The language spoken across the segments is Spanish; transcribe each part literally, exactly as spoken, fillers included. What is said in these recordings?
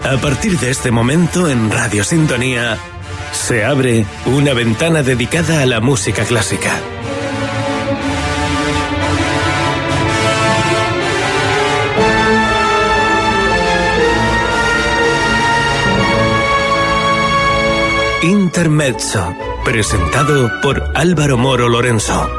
A partir de este momento en Radio Sintonía se abre una ventana dedicada a la música clásica. Intermezzo, presentado por Álvaro Moro Lorenzo.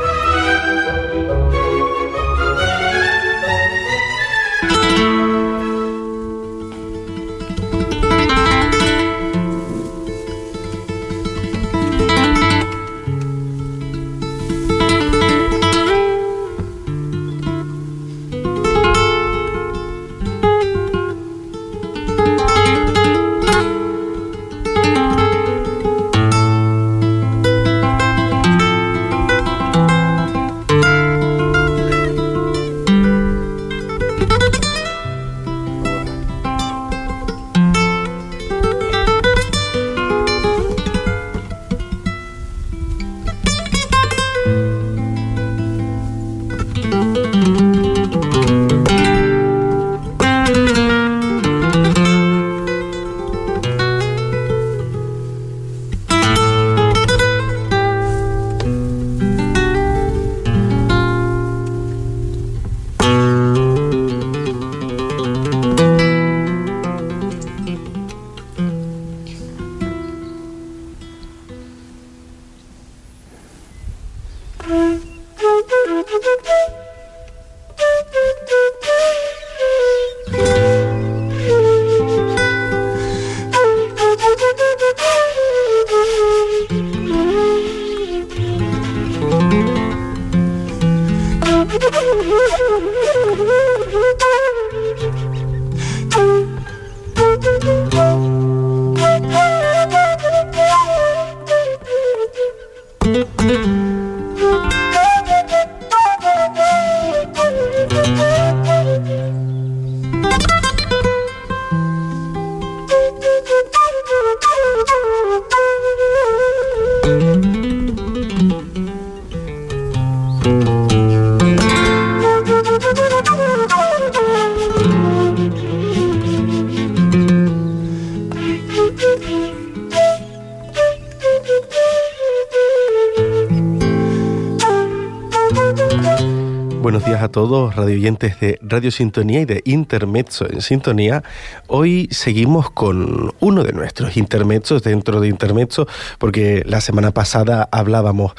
Buenos días a todos, radioyentes de Radio Sintonía y de Intermezzo en Sintonía. Hoy seguimos con uno de nuestros intermezzos dentro de Intermezzo, porque la semana pasada hablábamos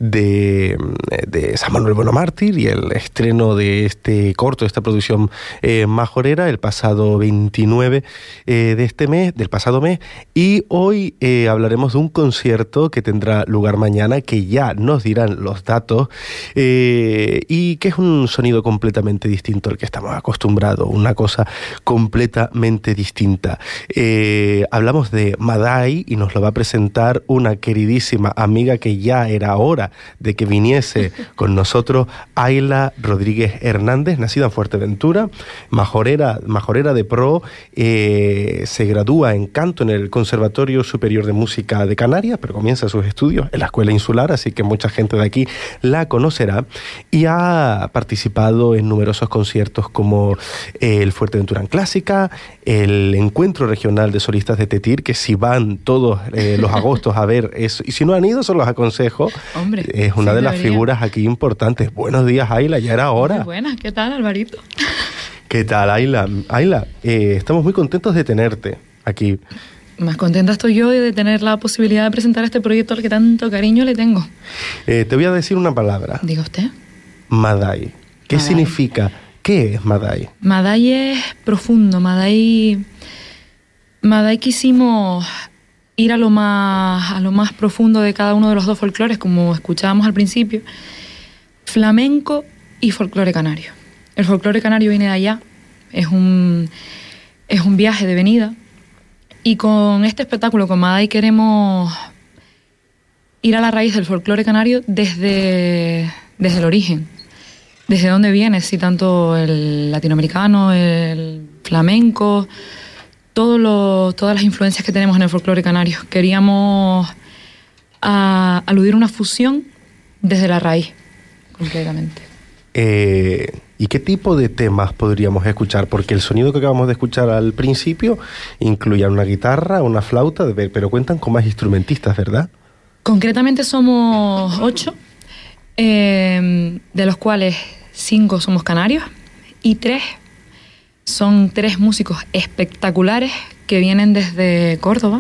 de, de San Manuel Bueno Mártir y el estreno de este corto, de esta producción eh, majorera, el pasado veintinueve eh, de este mes, del pasado mes, y hoy eh, hablaremos de un concierto que tendrá lugar mañana, que ya nos dirán los datos, eh, y que es un sonido completamente distinto al que estamos acostumbrados, una cosa completamente distinta. Eh, hablamos de Madai y nos lo va a presentar una queridísima amiga que ya era hora de que viniese con nosotros, Ayla Rodríguez Hernández, nacida en Fuerteventura, majorera, majorera de pro, eh, se gradúa en canto en el Conservatorio Superior de Música de Canarias, pero comienza sus estudios en la Escuela Insular, así que mucha gente de aquí la conocerá, y ha participado en numerosos conciertos como el Fuerteventura Clásica, el Encuentro Regional de Solistas de Tetir, que si van todos eh, los agostos a ver eso, y si no han ido, se los aconsejo. Hombre, es una sí, de las debería. figuras aquí importantes. Buenos días, Ayla, ya era hora. Muy buenas, ¿qué tal, Alvarito? ¿Qué tal, Ayla? Ayla, eh, estamos muy contentos de tenerte aquí. Más contenta estoy yo de tener la posibilidad de presentar este proyecto al que tanto cariño le tengo. Eh, te voy a decir una palabra. Diga usted. Madai. ¿Qué Madai. significa? ¿Qué es Madai? Madai es profundo, Madai... Madai quisimos ir a lo más, a lo más profundo de cada uno de los dos folclores, como escuchábamos al principio, flamenco y folclore canario. El folclore canario viene de allá, es un, es un viaje de venida, y con este espectáculo, con Madai, queremos ir a la raíz del folclore canario desde, desde el origen. ¿Desde dónde viene? Si tanto el latinoamericano, el flamenco, todo lo, todas las influencias que tenemos en el folclore canario. Queríamos a, aludir a una fusión desde la raíz, completamente. Eh, ¿Y qué tipo de temas podríamos escuchar? Porque el sonido que acabamos de escuchar al principio incluía una guitarra, una flauta, pero cuentan con más instrumentistas, ¿verdad? Concretamente somos ocho, eh, de los cuales cinco somos canarios y tres son tres músicos espectaculares que vienen desde Córdoba.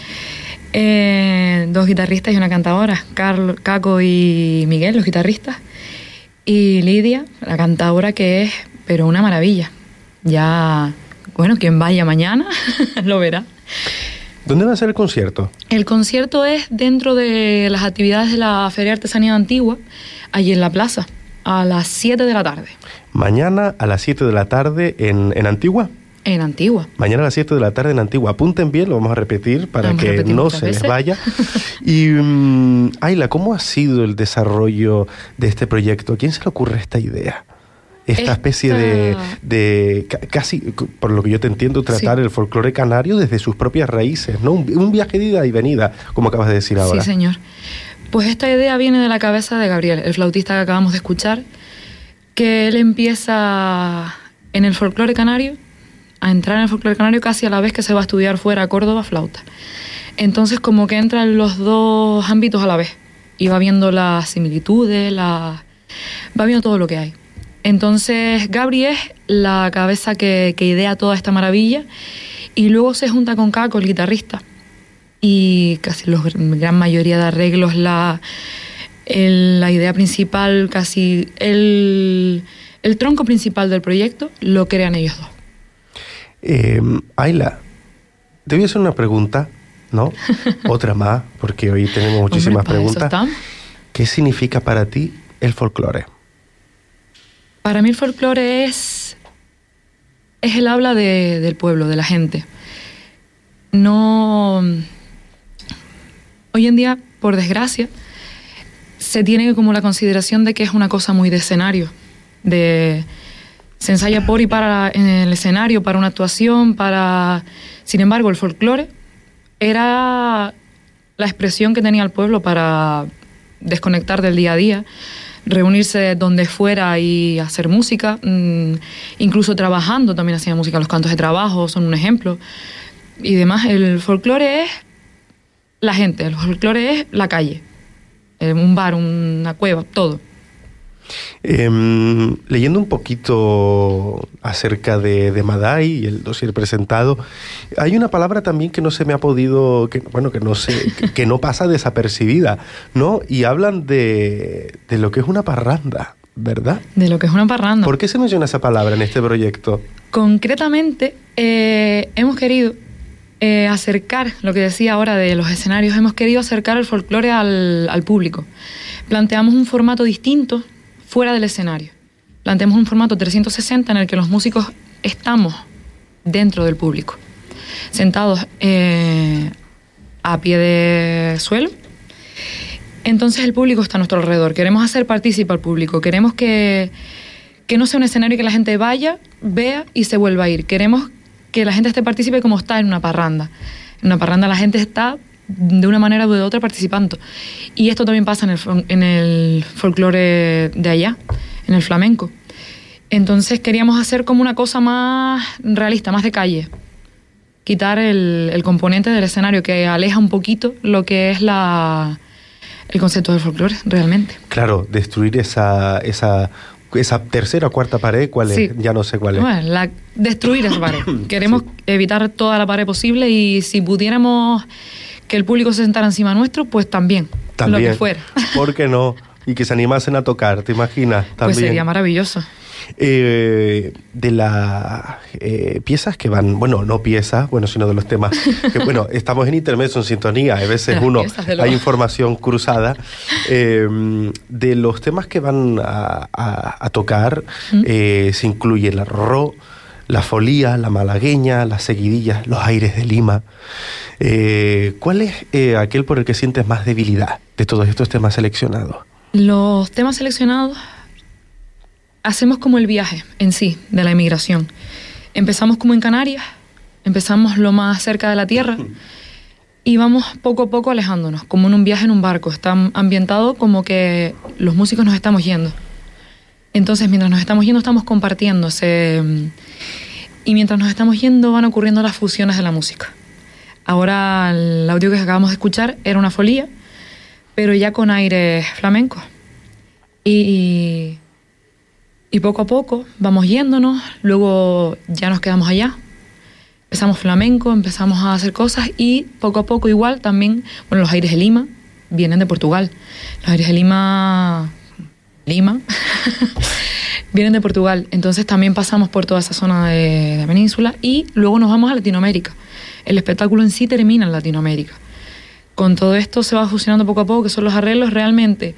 Eh, dos guitarristas y una cantadora, Carlos, Caco y Miguel, los guitarristas, y Lidia, la cantadora, que es, pero una maravilla. Ya, bueno, quien vaya mañana lo verá. ¿Dónde va a ser el concierto? El concierto es dentro de las actividades de la Feria de Artesanía Antigua, allí en la plaza, a las siete de la tarde. Mañana a las siete de la tarde en, en Antigua. En Antigua. Mañana a las siete de la tarde en Antigua. Apunten bien, lo vamos a repetir para vamos que no se veces. les vaya. Y, um, Ayla, ¿cómo ha sido el desarrollo de este proyecto? ¿A quién se le ocurre esta idea? Esta, esta... especie de, de, casi, por lo que yo te entiendo, tratar sí. el folclore canario desde sus propias raíces, ¿no? Un, un viaje de ida y venida, como acabas de decir ahora. Sí, señor. Pues esta idea viene de la cabeza de Gabriel, el flautista que acabamos de escuchar, que él empieza en el folclore canario, a entrar en el folclore canario casi a la vez que se va a estudiar fuera a Córdoba flauta. Entonces como que entran los dos ámbitos a la vez y va viendo las similitudes, la... va viendo todo lo que hay. Entonces Gabri es la cabeza que, que idea toda esta maravilla y luego se junta con Caco, el guitarrista, y casi la gran mayoría de arreglos, la, el, la idea principal, casi el, el tronco principal del proyecto lo crean ellos dos. Eh, Ayla, te voy a hacer una pregunta, ¿no? Otra más, porque hoy tenemos muchísimas Hombre, preguntas. ¿Qué significa para ti el folclore? Para mí el folclore es, es el habla de, del pueblo, de la gente. No... Hoy en día, por desgracia, se tiene como la consideración de que es una cosa muy de escenario, de... Se ensaya por y para en el escenario, para una actuación, para... Sin embargo, el folclore era la expresión que tenía el pueblo para desconectar del día a día, reunirse donde fuera y hacer música, incluso trabajando también hacían música, los cantos de trabajo son un ejemplo, y demás. El folclore es la gente, el folclore es la calle, un bar, una cueva, todo. Eh, leyendo un poquito acerca de, de Madai y el dossier presentado, hay una palabra también que no se me ha podido, que, bueno, que no sé, que, que no pasa desapercibida, ¿no? Y hablan de, de lo que es una parranda, ¿verdad? De lo que es una parranda. ¿Por qué se menciona esa palabra en este proyecto? Concretamente, eh, hemos querido eh, acercar, lo que decía ahora de los escenarios, hemos querido acercar el folclore al, al público. Planteamos un formato distinto fuera del escenario. Planteamos un formato trescientos sesenta en el que los músicos estamos dentro del público, sentados eh, a pie de suelo. Entonces el público está a nuestro alrededor. Queremos hacer partícipe al público. Queremos que, que no sea un escenario que la gente vaya, vea y se vuelva a ir. Queremos que la gente esté partícipe como está en una parranda. En una parranda la gente está de una manera u de otra participando. Y esto también pasa en el, en el folclore de allá, en el flamenco. Entonces queríamos hacer como una cosa más realista, más de calle. Quitar el, el componente del escenario que aleja un poquito lo que es la, el concepto del folclore realmente. Claro, destruir esa, esa, esa tercera o cuarta pared, ¿cuál sí. es? Ya no sé cuál es. Bueno, la, destruir esa pared. Queremos sí. evitar toda la pared posible y si pudiéramos que el público se sentara encima nuestro, pues también, también. Lo que fuera. ¿Por qué no? Y que se animasen a tocar, ¿te imaginas? También. Pues sería maravilloso. Eh, de las eh, piezas que van, bueno, no piezas, bueno, sino de los temas, que bueno, estamos en intermezzo, en sintonía, a veces uno, hay información cruzada, eh, de los temas que van a, a, a tocar, ¿Mm? eh, se incluye el arro, la folía, la malagueña, las seguidillas, los aires de Lima. Eh, ¿Cuál es eh, aquel por el que sientes más debilidad de todos estos temas seleccionados? Los temas seleccionados hacemos como el viaje en sí de la emigración. Empezamos como en Canarias, empezamos lo más cerca de la tierra y vamos poco a poco alejándonos, como en un viaje en un barco. Está ambientado como que los músicos nos estamos yendo. Entonces, mientras nos estamos yendo, estamos compartiendo. Se, y mientras nos estamos yendo, van ocurriendo las fusiones de la música. Ahora, el audio que acabamos de escuchar era una folía, pero ya con aire flamenco. Y, y poco a poco vamos yéndonos, luego ya nos quedamos allá. Empezamos flamenco, empezamos a hacer cosas y poco a poco igual también, bueno, los aires de Lima vienen de Portugal. Los aires de Lima, Lima, vienen de Portugal. Entonces también pasamos por toda esa zona de, de la península y luego nos vamos a Latinoamérica. El espectáculo en sí termina en Latinoamérica. Con todo esto se va fusionando poco a poco, que son los arreglos realmente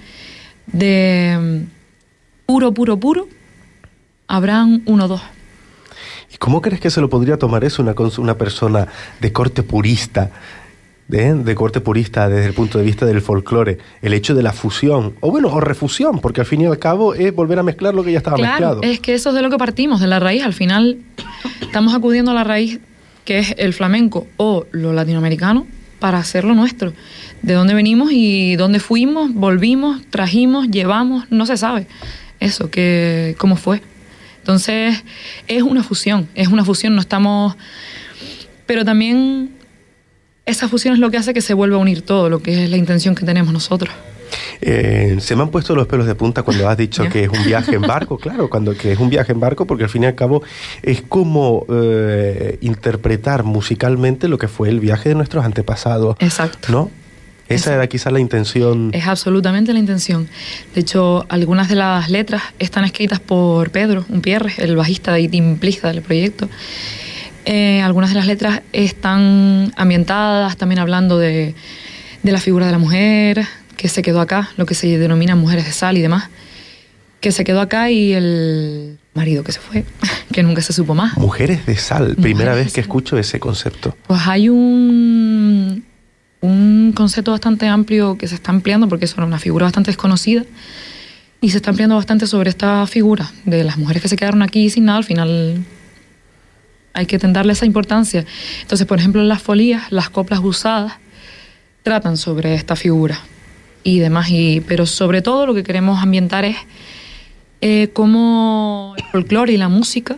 de puro, puro, puro, habrán uno o dos. ¿Y cómo crees que se lo podría tomar eso una, una persona de corte purista, de, de corte purista desde el punto de vista del folclore, el hecho de la fusión, o bueno, o refusión, porque al fin y al cabo es volver a mezclar lo que ya estaba claro, mezclado? Es que eso es de lo que partimos, de la raíz. Al final estamos acudiendo a la raíz, que es el flamenco o lo latinoamericano, para hacerlo nuestro. De dónde venimos y dónde fuimos, volvimos, trajimos, llevamos, no se sabe eso, que cómo fue. Entonces, es una fusión, es una fusión, no estamos... Pero también esa fusión es lo que hace que se vuelva a unir todo, lo que es la intención que tenemos nosotros. Eh, se me han puesto los pelos de punta cuando has dicho que es un viaje en barco, claro, cuando que es un viaje en barco, porque al fin y al cabo es como eh, interpretar musicalmente lo que fue el viaje de nuestros antepasados. Exacto. ¿No? Esa Exacto. era quizás la intención. Es absolutamente la intención. De hecho, algunas de las letras están escritas por Pedro Umpierre, el bajista y timplista del proyecto. Eh, algunas de las letras están ambientadas, también hablando de, de la figura de la mujer, que se quedó acá, lo que se denomina mujeres de sal y demás, que se quedó acá, y el marido que se fue, que nunca se supo más. Mujeres de sal, mujeres primera vez que escucho ese concepto. Pues hay un, un concepto bastante amplio que se está ampliando, porque es una figura bastante desconocida, y se está ampliando bastante sobre esta figura de las mujeres que se quedaron aquí sin nada. Al final hay que darle esa importancia. Entonces, por ejemplo, en las folías, las coplas usadas tratan sobre esta figura y demás, y, pero sobre todo lo que queremos ambientar es eh, cómo el folclore y la música,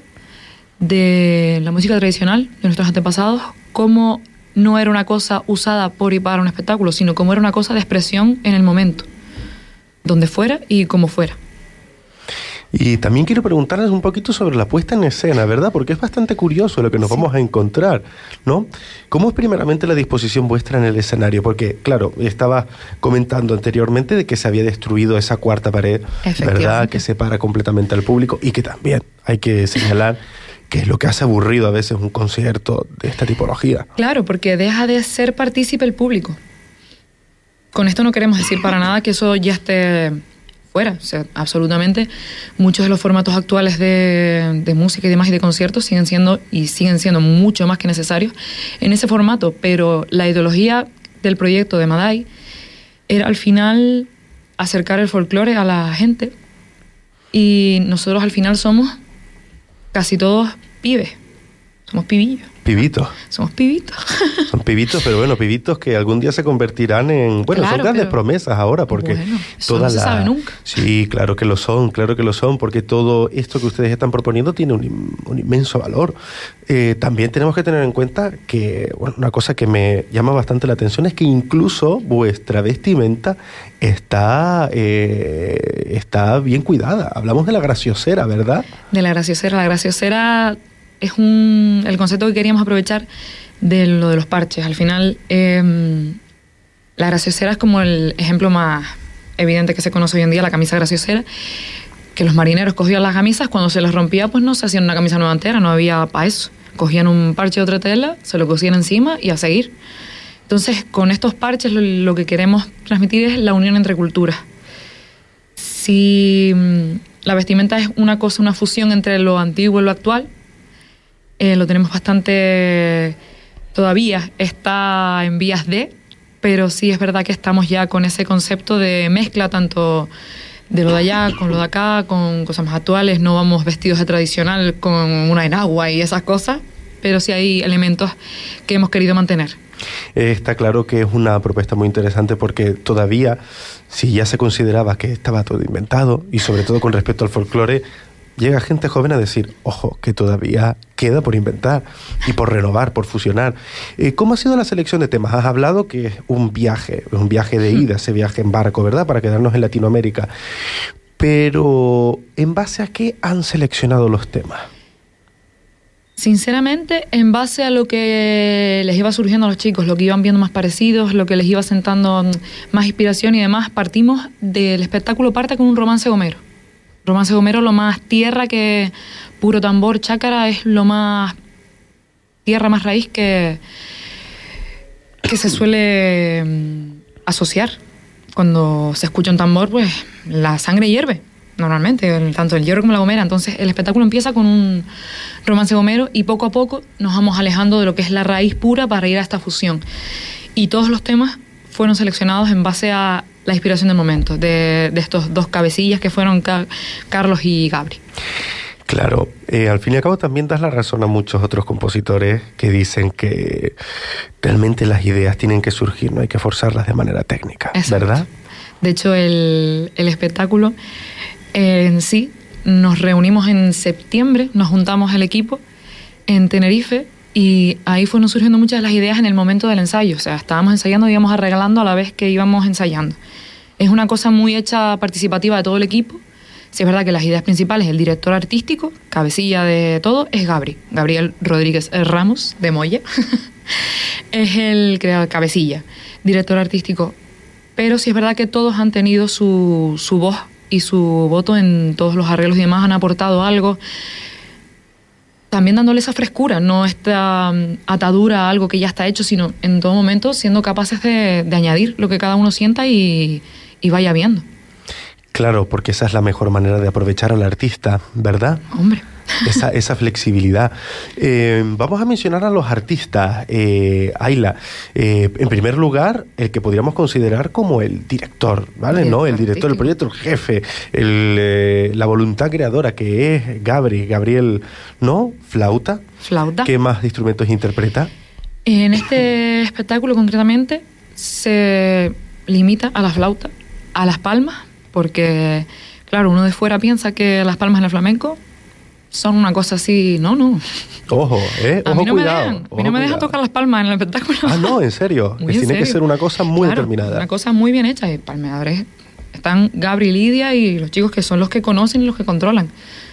de la música tradicional de nuestros antepasados, cómo no era una cosa usada por y para un espectáculo, sino cómo era una cosa de expresión en el momento, donde fuera y como fuera. Y también quiero preguntarles un poquito sobre la puesta en escena, ¿verdad? Porque es bastante curioso lo que nos sí. vamos a encontrar, ¿no? ¿Cómo es primeramente la disposición vuestra en el escenario? Porque, claro, estaba comentando anteriormente de que se había destruido esa cuarta pared, ¿verdad? Que separa completamente al público, y que también hay que señalar que es lo que hace aburrido a veces un concierto de esta tipología. Claro, porque deja de ser partícipe el público. Con esto no queremos decir para nada que eso ya esté fuera, o sea, absolutamente. Muchos de los formatos actuales de, de música y demás y de conciertos siguen siendo y siguen siendo mucho más que necesarios en ese formato, pero la ideología del proyecto de Madai era al final acercar el folclore a la gente, y nosotros al final somos casi todos pibes, somos pibillos. Pibitos. Somos pibitos. Son pibitos, pero bueno, pibitos que algún día se convertirán en... Bueno, claro, son grandes pero, promesas ahora, porque... Bueno, eso no se la... sabe nunca. Sí, claro que lo son, claro que lo son, porque todo esto que ustedes están proponiendo tiene un, un inmenso valor. Eh, también tenemos que tener en cuenta que, bueno, una cosa que me llama bastante la atención es que incluso vuestra vestimenta está, eh, está bien cuidada. Hablamos de la graciosera, ¿verdad? De la graciosera. La graciosera es un, el concepto que queríamos aprovechar de lo de los parches. Al final, eh, la graciosera es como el ejemplo más evidente que se conoce hoy en día, la camisa graciosera, que los marineros cogían las camisas, cuando se les rompía, pues no se hacían una camisa nueva entera, no había para eso. Cogían un parche de otra tela, se lo cosían encima y a seguir. Entonces, con estos parches lo, lo que queremos transmitir es la unión entre culturas. Si mmm, la vestimenta es una cosa, una fusión entre lo antiguo y lo actual, Eh, lo tenemos bastante, todavía está en vías de, pero sí es verdad que estamos ya con ese concepto de mezcla tanto de lo de allá con lo de acá, con cosas más actuales. No vamos vestidos de tradicional con una enagua y esas cosas, pero sí hay elementos que hemos querido mantener. Eh, está claro que es una propuesta muy interesante porque todavía, si ya se consideraba que estaba todo inventado, y sobre todo con respecto al folclore, llega gente joven a decir, ojo, que todavía queda por inventar y por renovar, por fusionar. Eh, ¿Cómo ha sido la selección de temas? Has hablado que es un viaje, un viaje de ida, ese viaje en barco, ¿verdad? Para quedarnos en Latinoamérica. Pero, ¿en base a qué han seleccionado los temas? Sinceramente, en base a lo que les iba surgiendo a los chicos, lo que iban viendo más parecidos, lo que les iba sentando más inspiración y demás, partimos del espectáculo, parte con un romance gomero. Romance gomero, lo más tierra que puro tambor, chácara, es lo más tierra, más raíz que, que se suele um, asociar. Cuando se escucha un tambor, pues la sangre hierve, normalmente, tanto el hierro como la gomera. Entonces el espectáculo empieza con un romance gomero y poco a poco nos vamos alejando de lo que es la raíz pura para ir a esta fusión. Y todos los temas fueron seleccionados en base a la inspiración del momento, de, de estos dos cabecillas que fueron Ca- Carlos y Gabri. Claro, eh, al fin y al cabo también das la razón a muchos otros compositores que dicen que realmente las ideas tienen que surgir, no hay que forzarlas de manera técnica, exacto, ¿verdad? De hecho, el, el espectáculo eh, en sí, nos reunimos en septiembre, nos juntamos el equipo en Tenerife y ahí fueron surgiendo muchas de las ideas en el momento del ensayo. O sea, estábamos ensayando y íbamos arreglando a la vez que íbamos ensayando. Es una cosa muy hecha participativa de todo el equipo. Sí, es verdad que las ideas principales, el director artístico, cabecilla de todo, es Gabri, Gabriel Rodríguez Ramos, de Moya. Es el creador, cabecilla, director artístico. Pero sí es verdad que todos han tenido su, su voz y su voto en todos los arreglos y demás, han aportado algo. También dándole esa frescura, no esta um, atadura a algo que ya está hecho, sino en todo momento siendo capaces de, de añadir lo que cada uno sienta y, y vaya viendo. Claro, porque esa es la mejor manera de aprovechar al artista, ¿verdad? Hombre. Esa, esa flexibilidad. Eh, vamos a mencionar a los artistas. Eh, Ayla, eh, en primer lugar, el que podríamos considerar como el director, ¿vale? ¿No? El director del proyecto, el jefe, el, eh, la voluntad creadora que es Gabri, Gabriel, ¿no? Flauta. Flauta. ¿Qué más instrumentos interpreta? En este espectáculo concretamente se limita a la flauta, a las palmas, porque, claro, uno de fuera piensa que las palmas en el flamenco son una cosa así, no, no. Ojo, eh, ojo, a mí no cuidado. Me dejan, a mí no me dejan tocar las palmas en el espectáculo. Ah, no, en serio. Muy que en tiene serio. que ser una cosa muy claro, determinada. Una cosa muy bien hecha. Y palmeadores están Gabri y Lidia y los chicos que son los que conocen y los que controlan.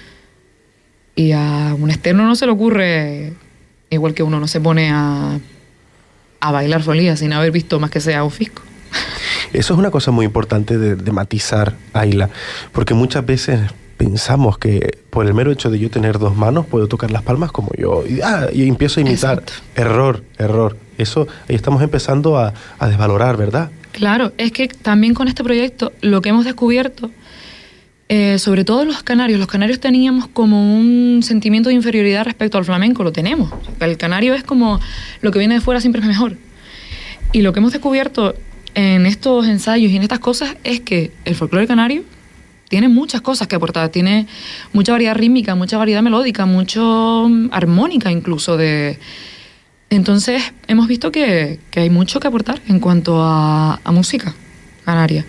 Y a un externo no se le ocurre, igual que uno no se pone a, a bailar folía sin haber visto más que sea un fisco. Eso es una cosa muy importante de, de matizar, Ayla, porque muchas veces pensamos que por el mero hecho de yo tener dos manos puedo tocar las palmas como yo y, ah, y empiezo a imitar. Exacto. Error, error. Eso ahí estamos empezando a, a desvalorar, ¿verdad? Claro, es que también con este proyecto lo que hemos descubierto, eh, sobre todo los canarios, los canarios teníamos como un sentimiento de inferioridad respecto al flamenco, lo tenemos. El canario es como lo que viene de fuera siempre es mejor. Y lo que hemos descubierto en estos ensayos y en estas cosas es que el folclore canario tiene muchas cosas que aportar, tiene mucha variedad rítmica, mucha variedad melódica, mucho armónica incluso. de Entonces hemos visto que, que hay mucho que aportar en cuanto a, a música canaria.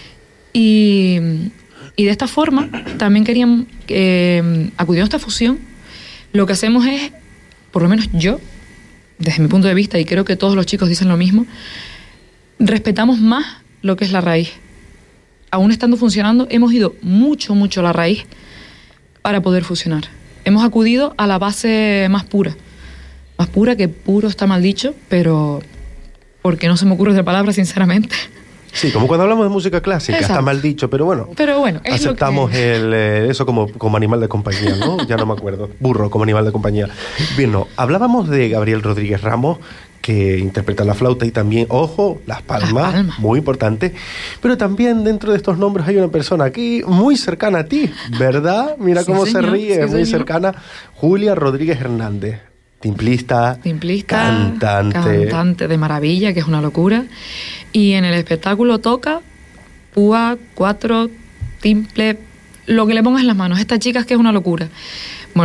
Y, y de esta forma también queríamos, eh, acudiendo a esta fusión, lo que hacemos es, por lo menos yo, desde mi punto de vista, y creo que todos los chicos dicen lo mismo, respetamos más lo que es la raíz. Aún estando funcionando, hemos ido mucho, mucho a la raíz para poder fusionar. Hemos acudido a la base más pura. Más pura, que puro está mal dicho, pero porque no se me ocurre otra palabra, sinceramente. Sí, como cuando hablamos de música clásica, exacto, está mal dicho, pero bueno. Pero bueno, es aceptamos lo que... el, eh, eso como, como animal de compañía, ¿no? Ya no me acuerdo. Burro como animal de compañía. Bien, no. Hablábamos de Gabriel Rodríguez Ramos, que interpreta la flauta y también, ojo, las palmas, las palmas, muy importante. Pero también dentro de estos nombres hay una persona aquí muy cercana a ti, ¿verdad? Mira sí, cómo señor, se ríe, sí, muy señor. cercana. Julia Rodríguez Hernández, timplista, timplista, cantante. Cantante de maravilla, que es una locura. Y en el espectáculo toca púa, cuatro, timple, lo que le pongas en las manos. Esta chica es que es una locura. Bueno,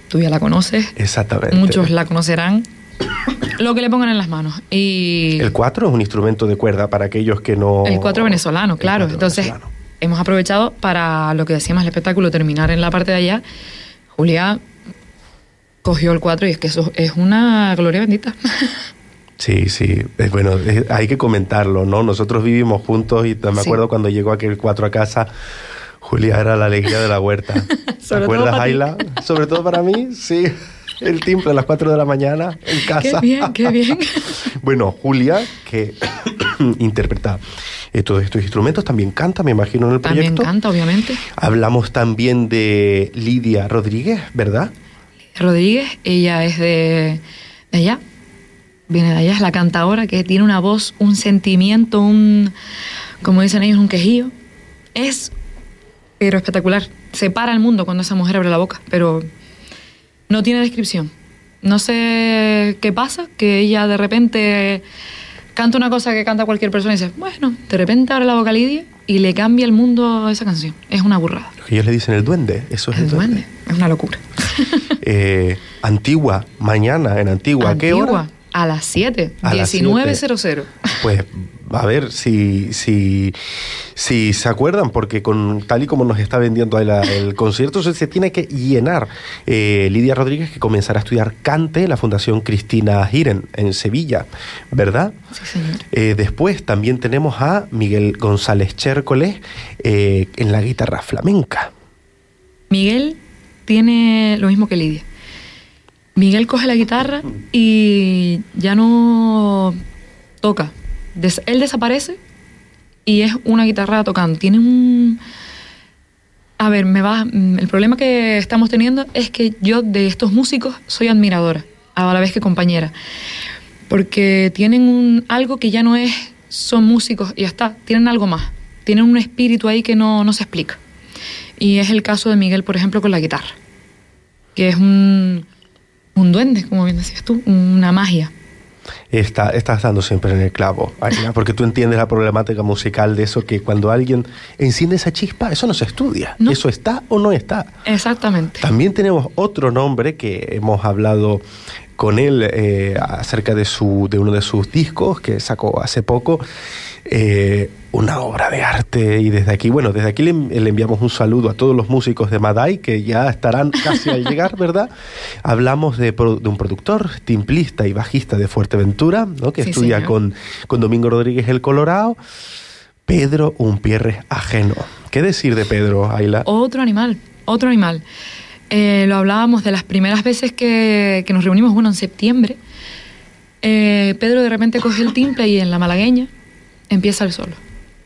tú ya la conoces. Exactamente. Muchos la conocerán. Lo que le pongan en las manos. Y el cuatro es un instrumento de cuerda para aquellos que no... El cuatro venezolano, claro. cuatro Entonces, venezolano. Hemos aprovechado para lo que decíamos el espectáculo, terminar en la parte de allá. Julia cogió el cuatro y es que eso es una gloria bendita. Sí, sí. Es, bueno, es, hay que comentarlo, ¿no? Nosotros vivimos juntos y me acuerdo sí. cuando llegó aquel cuatro a casa, Julia era la alegría de la huerta. ¿Te acuerdas, Ayla? Sobre todo para mí, sí. El timbre a las cuatro de la mañana en casa. Qué bien, qué bien. Bueno, Julia, que interpreta eh, todos estos instrumentos, también canta, me imagino, en el también proyecto. También canta, obviamente. Hablamos también de Lidia Rodríguez, ¿verdad? Lidia Rodríguez, ella es de, de allá. Viene de allá, es la cantadora que tiene una voz, un sentimiento, un, como dicen ellos, un quejío. Es, pero espectacular. Separa el mundo cuando esa mujer abre la boca, pero no tiene descripción. No sé qué pasa, que ella de repente canta una cosa que canta cualquier persona y dice, bueno, de repente abre la boca Lidia y le cambia el mundo a esa canción. Es una burrada. Lo que ellos le dicen el duende, eso es el, el duende. duende. Es una locura. eh, Antigua, mañana en Antigua, ¿a qué hora? A las siete, diecinueve cero cero. Pues a ver si, si, si se acuerdan, porque con tal y como nos está vendiendo la, el concierto, se tiene que llenar. Eh, Lidia Rodríguez, que comenzará a estudiar cante en la Fundación Cristina Giren, en Sevilla, ¿verdad? Sí, señor. Eh, después también tenemos a Miguel González Chércoles eh, en la guitarra flamenca. Miguel tiene lo mismo que Lidia. Miguel coge la guitarra y ya no toca. Des- él desaparece y es una guitarra tocando. Tiene un... A ver, me va... el problema que estamos teniendo es que yo de estos músicos soy admiradora, a la vez que compañera. Porque tienen un, algo que ya no es... Son músicos y ya está. Tienen algo más. Tienen un espíritu ahí que no, no se explica. Y es el caso de Miguel, por ejemplo, con la guitarra. Que es un... Un duende, como bien decías tú, una magia. Está, estás dando siempre en el clavo, Ayla, porque tú entiendes la problemática musical de eso, que cuando alguien enciende esa chispa, eso no se estudia. No. Eso está o no está. Exactamente. También tenemos otro nombre que hemos hablado con él eh, acerca de, su, de uno de sus discos que sacó hace poco. Eh, una obra de arte, y desde aquí, bueno, desde aquí le, le enviamos un saludo a todos los músicos de Maday que ya estarán casi al llegar, ¿verdad? Hablamos de, de un productor, timplista y bajista de Fuerteventura, ¿no? Que sí, estudia con, con Domingo Rodríguez el Colorado, Pedro Umpierres Ajeno. ¿Qué decir de Pedro, Ayla? Otro animal, otro animal. Eh, lo hablábamos de las primeras veces que, que nos reunimos, bueno, en septiembre. Eh, Pedro de repente coge el timple y en la malagueña empieza el solo.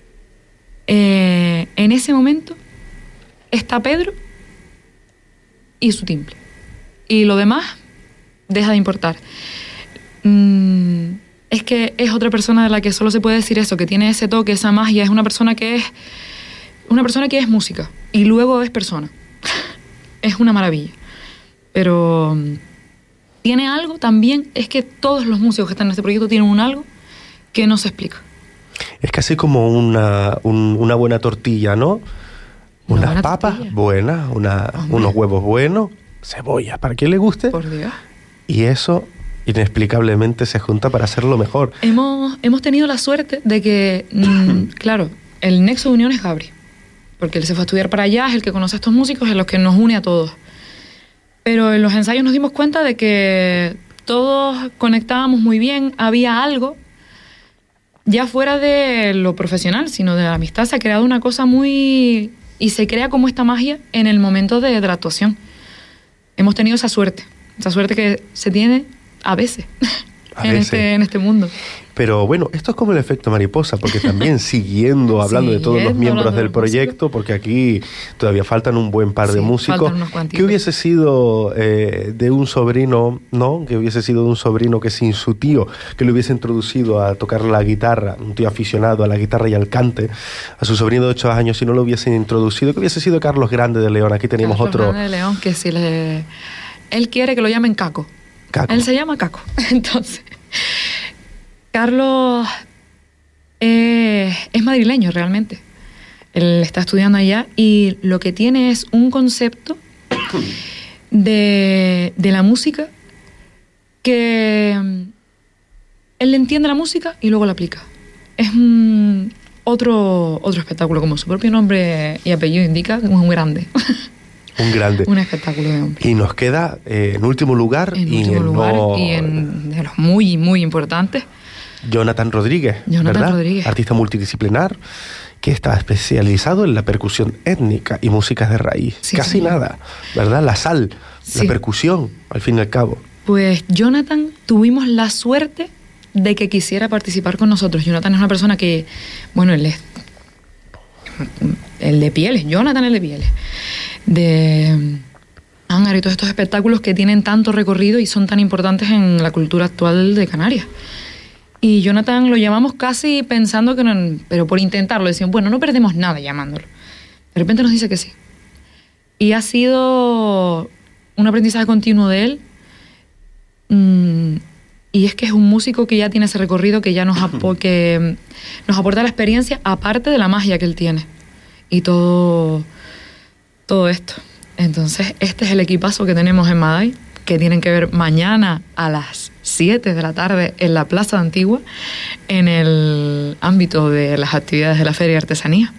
Eh, en ese momento está Pedro y su timple. Y lo demás deja de importar. Mm, es que es otra persona de la que solo se puede decir eso, que tiene ese toque, esa magia. Es una persona que es una persona que es música y luego es persona. Es una maravilla. Pero tiene algo también, es que todos los músicos que están en este proyecto tienen un algo que no se explica. Es casi como una, un, una buena tortilla, ¿no? Una Unas papas tortilla. buenas, una, unos huevos buenos, cebolla, para quien le guste. Por Dios. Y eso inexplicablemente se junta para hacerlo mejor. Hemos, hemos tenido la suerte de que, mmm, claro, el nexo de unión es Gabri, porque él se fue a estudiar para allá, es el que conoce a estos músicos, es los que nos une a todos. Pero en los ensayos nos dimos cuenta de que todos conectábamos muy bien, había algo, ya fuera de lo profesional, sino de la amistad, se ha creado una cosa muy... y se crea como esta magia en el momento de, de la actuación. Hemos tenido esa suerte, esa suerte que se tiene a veces, a en, veces. Este, en este mundo. Pero bueno, esto es como el efecto mariposa, porque también siguiendo hablando siguiendo, de todos los miembros del proyecto, músicos. Porque aquí todavía faltan un buen par sí, de músicos. ¿Qué hubiese sido eh, de un sobrino, no? Que hubiese sido de un sobrino que sin su tío, que le hubiese introducido a tocar la guitarra, un tío aficionado a la guitarra y al cante, a su sobrino de ocho años, si no lo hubiesen introducido, que hubiese sido Carlos Grande de León. Aquí tenemos Carlos otro... Grande de León, que si le... Él quiere que lo llamen Caco. Caco. Él se llama Caco. Entonces... Carlos eh, es madrileño realmente. Él está estudiando allá y lo que tiene es un concepto de, de la música, que él entiende la música y luego la aplica. Es un, otro, otro espectáculo, como su propio nombre y apellido indica, un grande. Un grande. Un espectáculo de hombre. Y nos queda eh, en último lugar. En y último en lugar no... y en de los muy, muy importantes. Jonathan Rodríguez, Jonathan ¿verdad? Rodríguez. Artista multidisciplinar que está especializado en la percusión étnica y músicas de raíz. Sí, Casi señor. nada, ¿verdad? La sal, Sí. la percusión, al fin y al cabo. Pues Jonathan, tuvimos la suerte de que quisiera participar con nosotros. Jonathan es una persona que, bueno, él es el de Pieles, Jonathan el de Pieles, de Ángara y todos estos espectáculos que tienen tanto recorrido y son tan importantes en la cultura actual de Canarias. Y Jonathan lo llamamos casi pensando que no, pero por intentarlo, decían, bueno, no perdemos nada llamándolo. De repente nos dice que sí. Y ha sido un aprendizaje continuo de él. Mm, y es que es un músico que ya tiene ese recorrido, que ya nos, apo que nos aporta la experiencia, aparte de la magia que él tiene. Y todo, todo esto. Entonces, este es el equipazo que tenemos en Maday, que tienen que ver mañana a las siete de la tarde en la Plaza de Antigua, en el ámbito de las actividades de la Feria de Artesanía.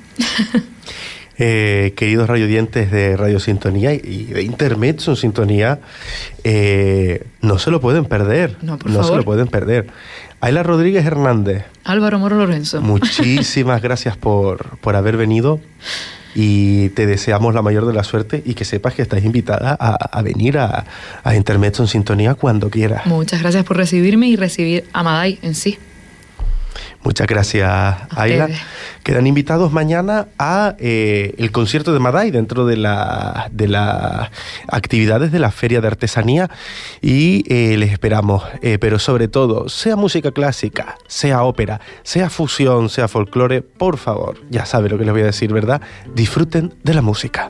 Eh, queridos radioyentes de Radio Sintonía y de Intermezzo en Sintonía, eh, no se lo pueden perder. No, por no favor. se lo pueden perder. Ayla Rodríguez Hernández, Álvaro Moro Lorenzo. muchísimas gracias por, por haber venido y te deseamos la mayor de la suerte y que sepas que estás invitada a, a venir a, a Intermezzo en Sintonía cuando quieras. Muchas gracias por recibirme y recibir a Maday en sí. Muchas gracias, Ayla. ustedes. Quedan invitados mañana a eh, el concierto de Maday dentro de la de las actividades de la Feria de Artesanía y eh, les esperamos. Eh, pero sobre todo, sea música clásica, sea ópera, sea fusión, sea folclore, por favor, ya sabe lo que les voy a decir, ¿verdad? Disfruten de la música.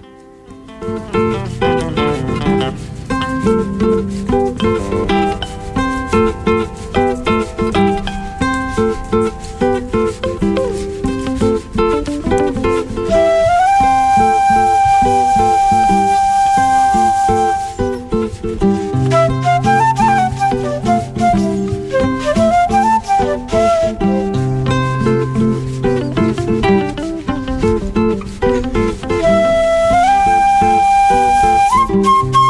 Thank you.